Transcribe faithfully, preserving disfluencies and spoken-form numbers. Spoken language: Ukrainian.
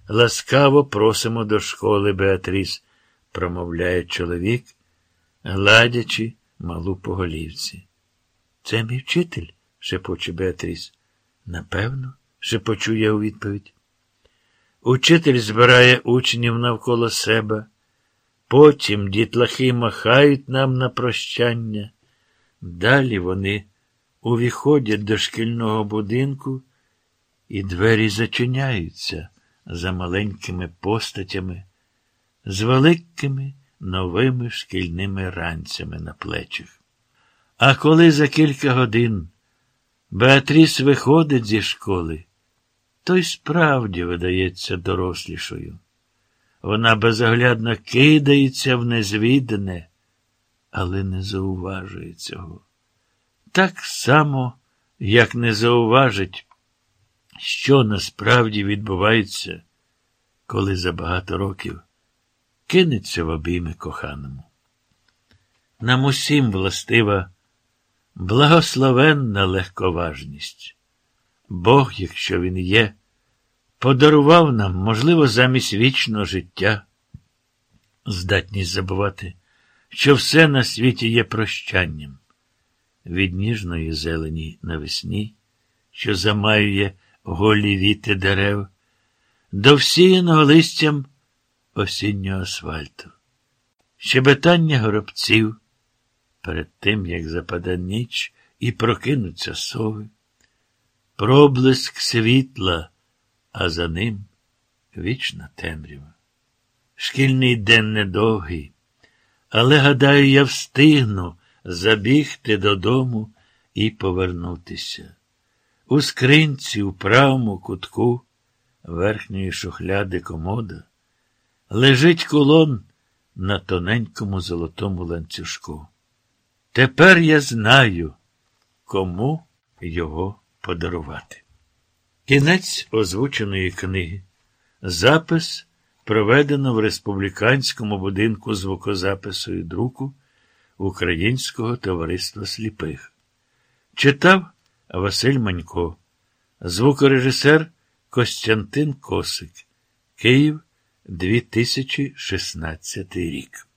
Ласкаво просимо до школи, Беатріс, промовляє чоловік, гладячи малу по голівці. Це мій вчитель, шепоче Беатріс. Напевно, шепочу я у відповідь. Учитель збирає учнів навколо себе. Потім дітлахи махають нам на прощання. Далі вони увіходять до шкільного будинку, і двері зачиняються за маленькими постатями з великими новими шкільними ранцями на плечах. А коли за кілька годин Беатріс виходить зі школи, то й справді видається дорослішою. Вона безоглядно кидається в незвідане, але не зауважує цього. Так само, як не зауважить, що насправді відбувається, коли за багато років кинеться в обійми коханому. Нам усім властива благословенна легковажність. Бог, якщо він є, подарував нам, можливо, замість вічного життя, здатність забувати, що все на світі є прощанням. Від ніжної зелені навесні, що замаює голі віти дерев, до всіяного листям осіннього асфальту. Щебетання горобців перед тим, як западе ніч і прокинуться сови, проблиск світла, а за ним вічна темрява. Шкільний день недовгий, але, гадаю, я встигну забігти додому і повернутися. У скринці у правому кутку верхньої шухляди комода лежить кулон на тоненькому золотому ланцюжку. Тепер я знаю, кому його подарувати. Кінець озвученої книги. Запис проведено в Республіканському будинку звукозапису і друку Українського товариства сліпих. Читав Василь Манько. Звукорежисер Костянтин Косик. Київ, дві тисячі шістнадцятий рік.